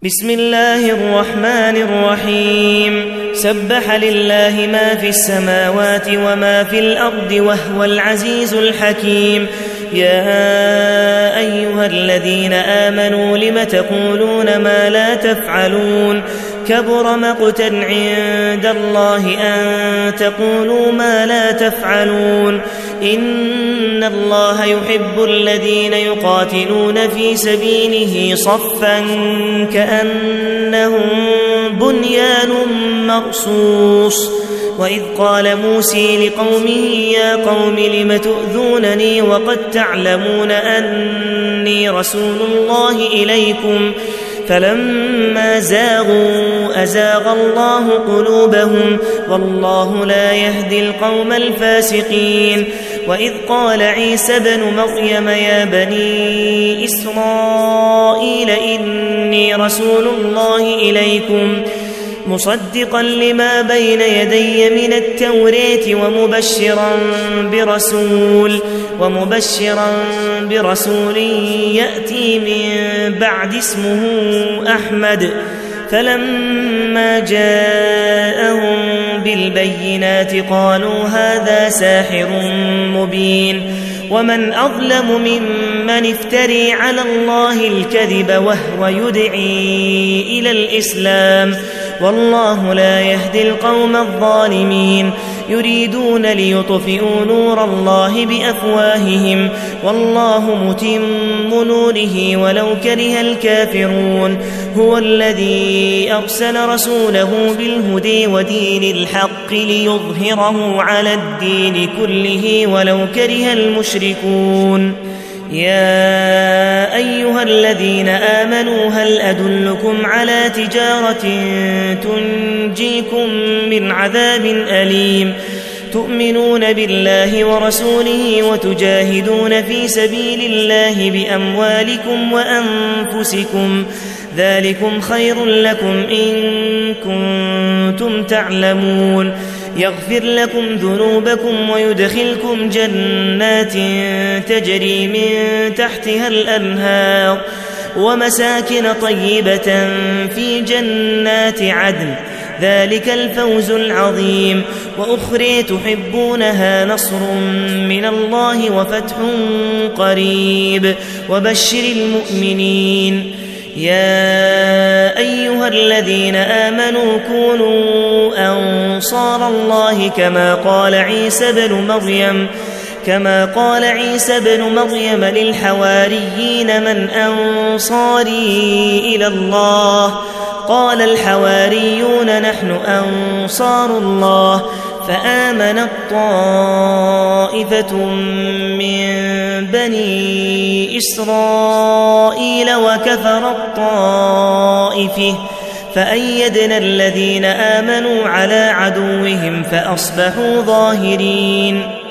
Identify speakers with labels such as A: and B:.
A: بسم الله الرحمن الرحيم سبح لله ما في السماوات وما في الأرض وهو العزيز الحكيم يا أيها الذين آمنوا لم تقولون ما لا تفعلون كبر مقتا عند الله أن تقولوا ما لا تفعلون إن الله يحب الذين يقاتلون في سبيله صفا كأنهم بنيان مرصوص وإذ قال موسى لقومه يا قوم لم تؤذونني وقد تعلمون أني رسول الله إليكم فلما زاغوا أزاغ الله قلوبهم والله لا يهدي القوم الفاسقين وإذ قال عيسى بن مريم يا بني إسرائيل إني رسول الله إليكم مصدقا لما بين يدي من التوراة ومبشرا برسول يأتي من بعد اسمه أحمد فلما جاءهم بالبينات قالوا هذا ساحر مبين ومن أظلم ممن افتري على الله الكذب وهو يدعي إلى الإسلام والله لا يهدي القوم الظالمين يريدون ليطفئوا نور الله بأفواههم والله متم نوره ولو كره الكافرون هو الذي أرسل رسوله بالهدى ودين الحق ليظهره على الدين كله ولو كره المشركون يا أيها الذين آمنوا هل أدلكم على تجارة تنجيكم من عذاب أليم تؤمنون بالله ورسوله وتجاهدون في سبيل الله بأموالكم وأنفسكم ذلكم خير لكم إن كنتم تعلمون يغفر لكم ذنوبكم ويدخلكم جنات تجري من تحتها الأنهار ومساكن طيبة في جنات عدن ذلك الفوز العظيم وأخرى تحبونها نصر من الله وفتح قريب وبشر المؤمنين يا أيها الذين آمنوا كونوا أنصار الله كما قال عيسى بن مريم للحواريين من أنصاري إلى الله قال الحواريون نحن أنصار الله فآمنت طائفة من بني إسرائيل وكفرت طائفة فأيدنا الذين آمنوا على عدوهم فأصبحوا ظاهرين